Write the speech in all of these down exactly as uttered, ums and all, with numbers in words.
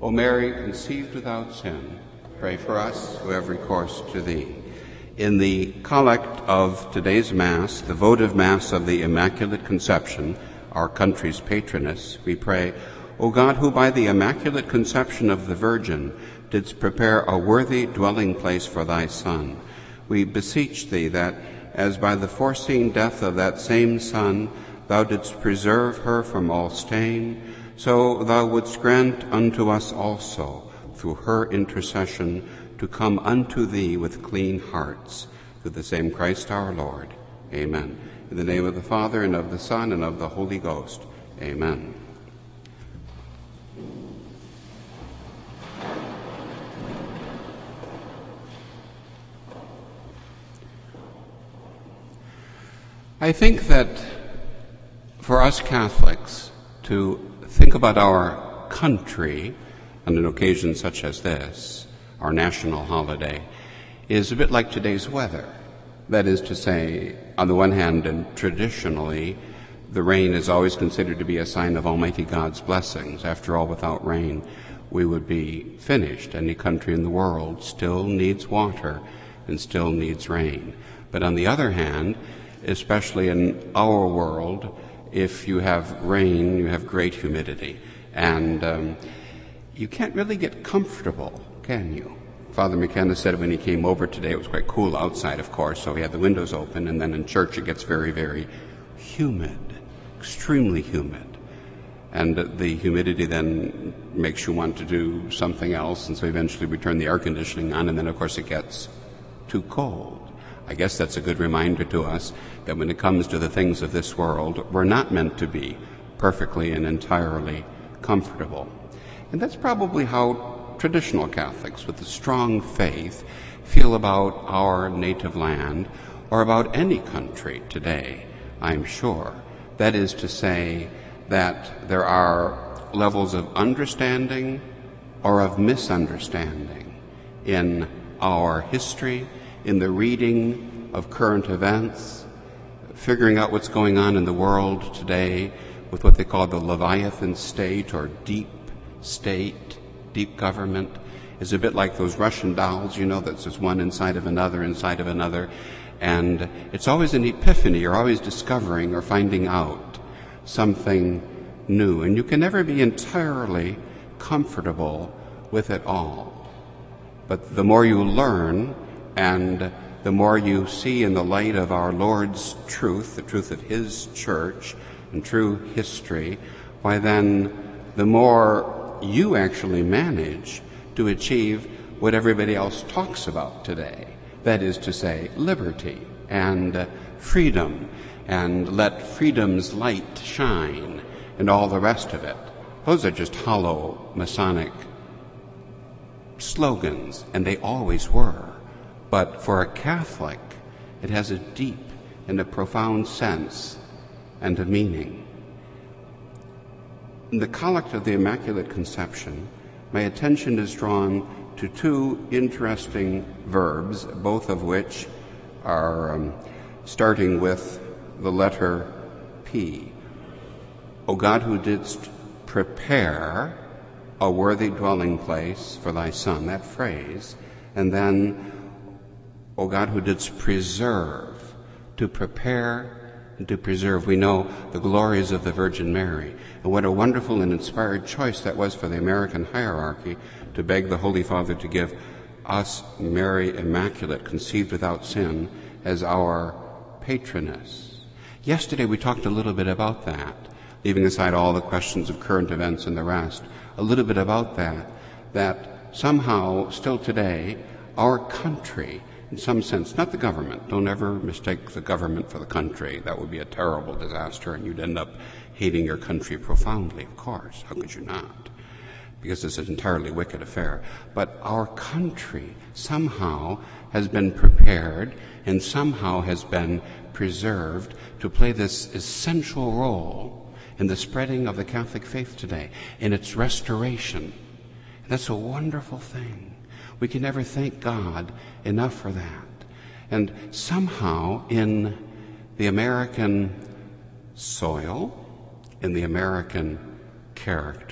O Mary, conceived without sin, pray for us who have recourse to thee. In the collect of today's Mass, the votive Mass of the Immaculate Conception, our country's patroness, we pray, O God, who by the Immaculate Conception of the Virgin didst prepare a worthy dwelling place for thy Son, we beseech thee that, as by the foreseen death of that same Son thou didst preserve her from all stain, so thou wouldst grant unto us also, through her intercession, to come unto thee with clean hearts, through the same Christ our Lord. Amen. In the name of the Father, and of the Son, and of the Holy Ghost. Amen. I think that for us Catholics to think about our country on an occasion such as this, our national holiday, is a bit like today's weather. That is to say, on the one hand, and traditionally, the rain is always considered to be a sign of Almighty God's blessings. After all, without rain, we would be finished. Any country in the world still needs water and still needs rain. But on the other hand, especially in our world, if you have rain, you have great humidity. And um, you can't really get comfortable, can you? Father McKenna said when he came over today, it was quite cool outside, of course, so he had the windows open, and then in church it gets very, very humid, extremely humid. And the humidity then makes you want to do something else, and so eventually we turn the air conditioning on, and then, of course, it gets too cold. I guess that's a good reminder to us that when it comes to the things of this world, we're not meant to be perfectly and entirely comfortable. And that's probably how traditional Catholics with a strong faith feel about our native land or about any country today, I'm sure. That is to say that there are levels of understanding or of misunderstanding in our history, in the reading of current events, figuring out what's going on in the world today with what they call the Leviathan state or deep state, deep government, is a bit like those Russian dolls, you know, that's just one inside of another, inside of another. And it's always an epiphany. You're always discovering or finding out something new. And you can never be entirely comfortable with it all. But the more you learn, and the more you see in the light of our Lord's truth, the truth of His church and true history, why then the more you actually manage to achieve what everybody else talks about today. That is to say, liberty and freedom, and let freedom's light shine, and all the rest of it. Those are just hollow Masonic slogans, and they always were. But for a Catholic, it has a deep and a profound sense and a meaning. In the Collect of the Immaculate Conception, my attention is drawn to two interesting verbs, both of which are um, starting with the letter P. O God, who didst prepare a worthy dwelling place for thy Son, that phrase, and then, O God, who didst preserve, to prepare and to preserve. We know the glories of the Virgin Mary, and what a wonderful and inspired choice that was for the American hierarchy to beg the Holy Father to give us Mary Immaculate, conceived without sin, as our patroness. Yesterday we talked a little bit about that, leaving aside all the questions of current events and the rest, a little bit about that, that somehow, still today, our country, in some sense, not the government. Don't ever mistake the government for the country. That would be a terrible disaster, and you'd end up hating your country profoundly, of course. How could you not? Because it's an entirely wicked affair. But our country somehow has been prepared and somehow has been preserved to play this essential role in the spreading of the Catholic faith today, in its restoration. And that's a wonderful thing. We can never thank God enough for that. And somehow in the American soil, in the American character,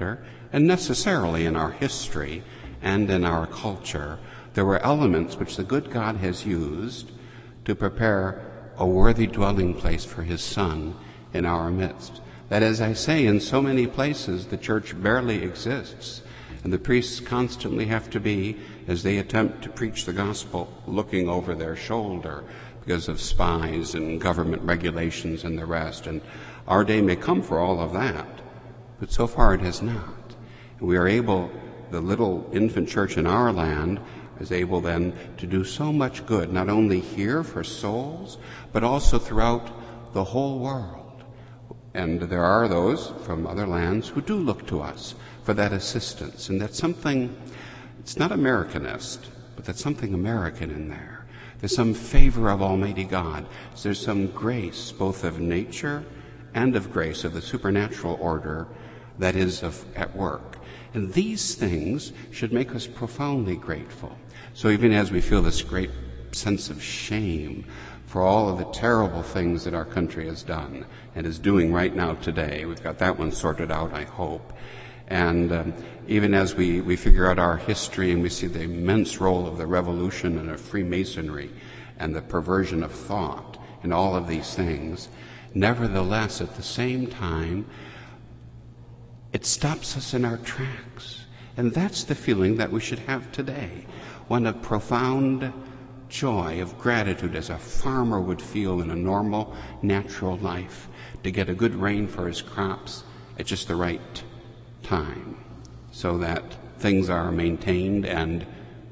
And necessarily in our history and in our culture, there were elements which the good God has used to prepare a worthy dwelling place for his Son in our midst. That, as I say, in so many places the church barely exists, and the priests constantly have to be, as they attempt to preach the gospel, looking over their shoulder because of spies and government regulations and the rest. And our day may come for all of that, but so far it has not. And we are able, the little infant church in our land is able then to do so much good, not only here for souls, but also throughout the whole world. And there are those from other lands who do look to us for that assistance. And that's something, it's not Americanist, but that's something American in there. There's some favor of Almighty God. There's some grace, both of nature and of grace, of the supernatural order that is of, at work. And these things should make us profoundly grateful. So even as we feel this great sense of shame for all of the terrible things that our country has done and is doing right now today, we've got that one sorted out, I hope. And um, even as we, we figure out our history and we see the immense role of the revolution and of Freemasonry and the perversion of thought and all of these things, nevertheless, at the same time, it stops us in our tracks. And that's the feeling that we should have today, one of profound joy, of gratitude, as a farmer would feel in a normal, natural life, to get a good rain for his crops at just the right time, so that things are maintained and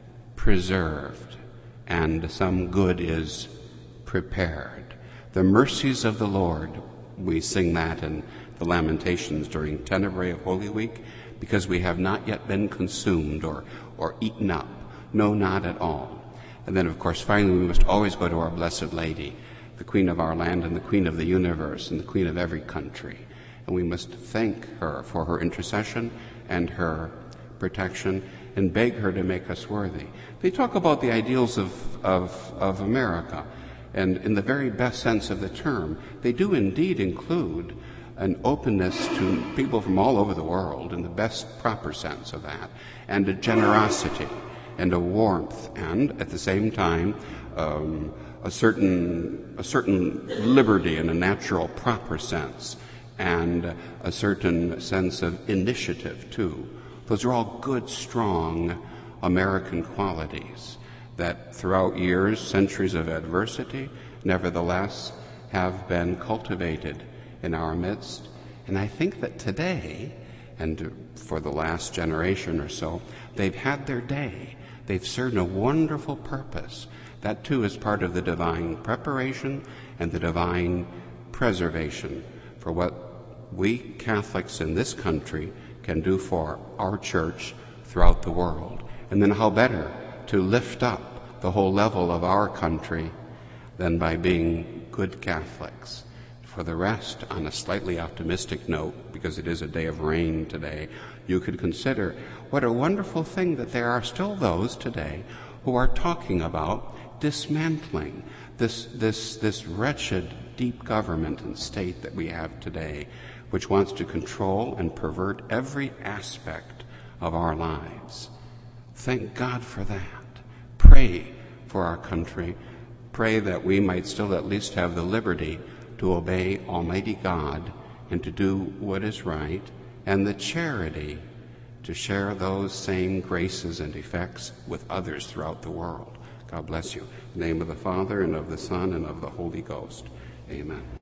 preserved, and some good is prepared. The mercies of the Lord, we sing that in the Lamentations during Tenebrae of Holy Week, because we have not yet been consumed or, or eaten up. No, not at all. And then, of course, finally, we must always go to our Blessed Lady, the Queen of our land and the Queen of the universe and the Queen of every country. And we must thank her for her intercession and her protection and beg her to make us worthy. They talk about the ideals of, of, of America, and in the very best sense of the term, they do indeed include an openness to people from all over the world in the best proper sense of that, and a generosity and a warmth, and at the same time um, a certain a certain liberty in a natural proper sense, and a certain sense of initiative too. Those are all good, strong American qualities that throughout years, centuries of adversity, nevertheless have been cultivated in our midst. And I think that today, and for the last generation or so, they've had their day. They've served a wonderful purpose. That too is part of the divine preparation and the divine preservation for what we Catholics in this country can do for our church throughout the world. And then how better to lift up the whole level of our country than by being good Catholics. For the rest, on a slightly optimistic note, because it is a day of rain today, you could consider what a wonderful thing that there are still those today who are talking about dismantling this, this, this wretched deep government and state that we have today, which wants to control and pervert every aspect of our lives. Thank God for that. Pray for our country. Pray that we might still at least have the liberty to obey Almighty God and to do what is right, and the charity to share those same graces and effects with others throughout the world. God bless you. In the name of the Father, and of the Son, and of the Holy Ghost. Amen.